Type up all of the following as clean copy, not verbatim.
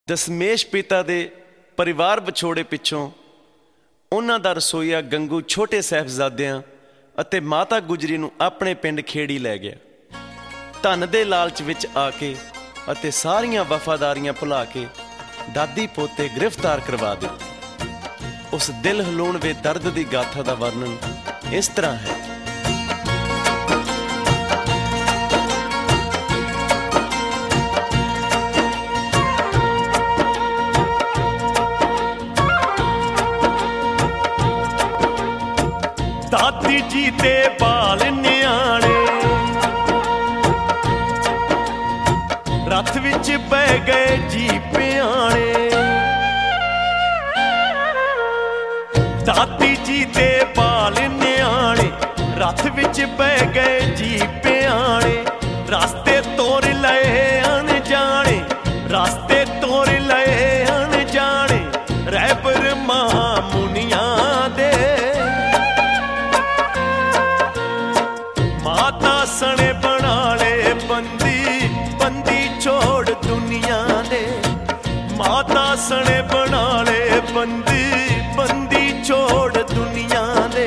ਦਸਮੇਸ਼ ਪਿਤਾ ਦੇ ਪਰਿਵਾਰ ਵਿਛੋੜੇ ਪਿੱਛੋਂ ਉਹਨਾਂ ਦਾ ਰਸੋਈਆ ਗੰਗੂ ਛੋਟੇ ਸਾਹਿਬਜ਼ਾਦਿਆਂ ਅਤੇ ਮਾਤਾ ਗੁਜਰੀ ਨੂੰ ਆਪਣੇ ਪਿੰਡ ਖੇੜੀ ਲੈ ਗਿਆ। ਧਨ ਦੇ ਲਾਲਚ ਵਿੱਚ ਆ ਕੇ ਅਤੇ ਸਾਰੀਆਂ ਵਫਾਦਾਰੀਆਂ ਭੁਲਾ ਕੇ ਦਾਦੀ ਪੋਤੇ ਗ੍ਰਿਫਤਾਰ ਕਰਵਾ ਦਿੱਤੇ। ਉਸ ਦਿਲ ਹਿਲਾਉਣ ਵੇ ਦਰਦ ਦੀ ਗਾਥਾ ਦਾ ਵਰਣਨ ਇਸ ਤਰ੍ਹਾਂ ਹੈ। ਦਾਦੀ ਜੀ ਦੇ ਬਾਲ ਨਿਆਣੇ ਰੱਥ ਵਿੱਚ ਬਹਿ ਗਏ ਜੀ ਪਿਆਣੇ। ਦਾਦੀ ਜੀ ਦੇ ਬਾਲ ਨਿਆਣੇ ਰੱਥ ਵਿੱਚ ਬਹਿ ਗਏ ਜੀ ਪਿਆਣੇ। ਰਸਤੇ ਤੋਰ ਲਏ ਅਣਜਾਣੇ, ਰਸਤੇ ਤੋਰ ਲਏ ਅਣਜਾਣੇ। ਰਹਿਬਰ ਮੁਨੀਆਂ ਦੇ ਮਾਤਾ ਸਣੇ ਬਣਾ ਲਏ ਬੰਦੀ, ਬੰਦੀ ਛੋੜ ਦੁਨੀਆ ਦੇ। ਮਾਤਾ ਸਣੇ ਬਣਾ ਲਏ ਬੰਦੀ, ਬੰਦੀ ਛੋੜ ਦੁਨੀਆ ਦੇ।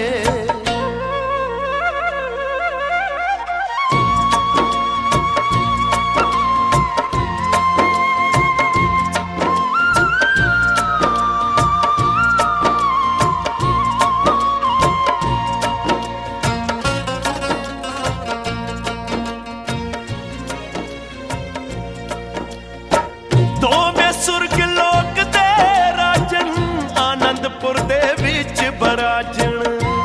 ਦੋਵੇਂ ਸੁਰਗ ਲੋਕ ਦੇ ਰਾਜਨ ਆਨੰਦਪੁਰ ਦੇ ਵਿੱਚ ਬਰਾਜਣ।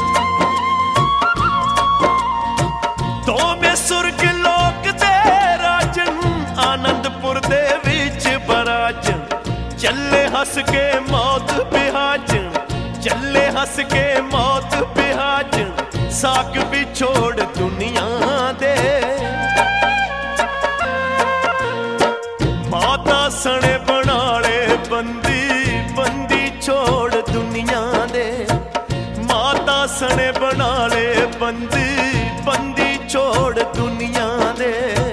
ਦੋਵੇਂ ਸੁਰਗ ਲੋਕ ਦੇ ਰਾਜਨ ਆਨੰਦਪੁਰ ਦੇ ਵਿੱਚ ਬਰਾਜਣ। ਚੱਲੇ ਹੱਸ ਕੇ ਮੌਤ ਬਿਹਾਜਣ, ਚੱਲੇ ਹੱਸ ਕੇ ਮੌਤ ਬਿਹਾਜਣ। ਸਾਕ ਵਿਛੋੜ ਦੁਨੀਆ ਦੇ ਮਾਤਾ ਸਣੇ ਬਣਾ ਲਏ ਬੰਦੀ, ਬੰਦੀ ਛੋੜ ਦੁਨੀਆ ਦੇ। ਮਾਤਾ ਸਣੇ ਬਣਾ ਲਏ ਬੰਦੀ, ਬੰਦੀ ਛੋੜ ਦੁਨੀਆ ਦੇ।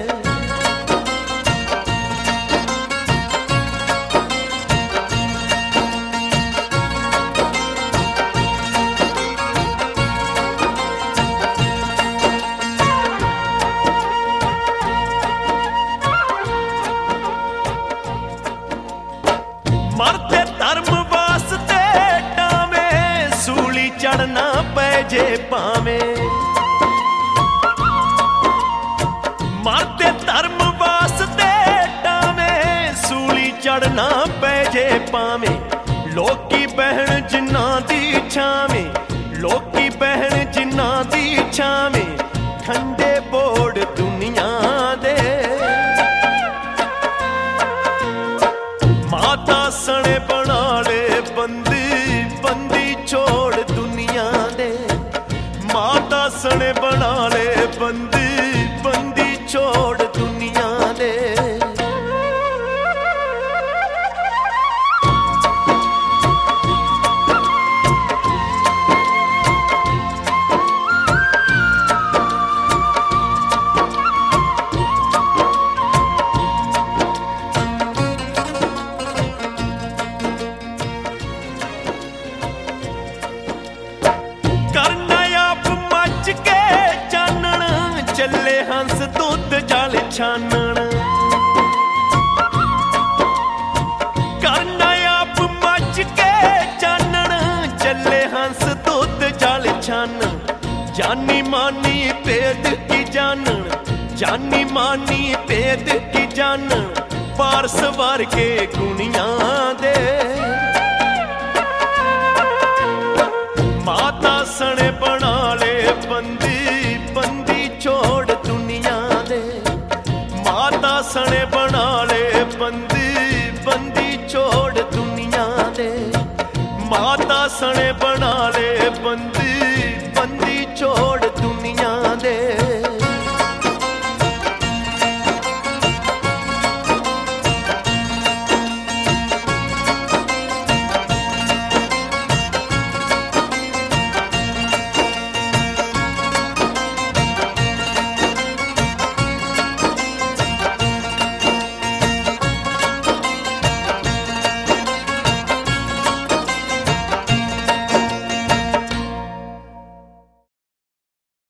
ਮਰਦੇ ਧਰਮ ਵਾਸਤੇ ਟਾਵੇਂ, ਸੂਲੀ ਚੜਨਾ ਪੈ ਜੇ ਭਾਵੇਂ। ਮਰਦੇ ਧਰਮ ਵਾਸਤੇ ਟਾਵੇਂ, ਸੂਲੀ ਚੜਨਾ ਪੈ ਜੇ ਭਾਵੇਂ। ਲੋਕੀ ਬਹਿਣ ਜਿਨ੍ਹਾਂ ਦੀ ਛਾਵੇਂ, ਲੋਕੀ ਬਹਿਣ ਜਿਨ੍ਹਾਂ ਦੀ ਛਾਵੇਂ। ਠੰਡੇ ਬੋੜ ਦੁਨੀਆ ਦੇ ਮਾਤਾ ਸਣੇ ਬਣਾ ਲਏ ਬੰਦੀ, ਬੰਦੀ ਛੋੜ ਦੁਨੀਆ ਦੇ। ਮਾਤਾ ਸਣੇ ਬਣਾ ਲਏ ਬੰਦੀ, ਬੰਦੀ ਛੋੜ ਦੁਨੀਆ ਦੇ। ਕਰਨਾ ਆਪ ਮੱਚ ਕੇ ਚਾਨਣ, ਚੱਲੇ ਹੰਸ ਦੁੱਧ ਜਲ ਛਾਨਣ। ਕਰਨਾ ਆਪ ਮੱਚ ਕੇ ਚਾਨਣ, ਚੱਲੇ ਹੰਸ ਦੁੱਧ ਜਲ ਛਾਨਣ। ਜਾਨੀ ਮਾਨੀ ਭੇਦ ਕੀ ਜਾਨਣ, ਜਾਨੀ ਮਾਨੀ ਭੇਦ ਕੀ ਜਾਨਣ। ਪਾਰਸ ਵਰ ਕੇ ਗੁਣੀਆਂ ਦੇ ਮਾਤਾ ਸਣੇ ਬਣਾ ਲਏ ਬੰਦੀ, ਬੰਦੀ ਛੋੜ ਦੁਨੀਆ ਦੇ। ਮਾਤਾ ਸਣੇ ਬਣਾ ਲਏ ਬੰਦੀ, ਬੰਦੀ ਛੋੜ ਦੁਨੀਆ ਦੇ। ਮਾਤਾ ਸਣੇ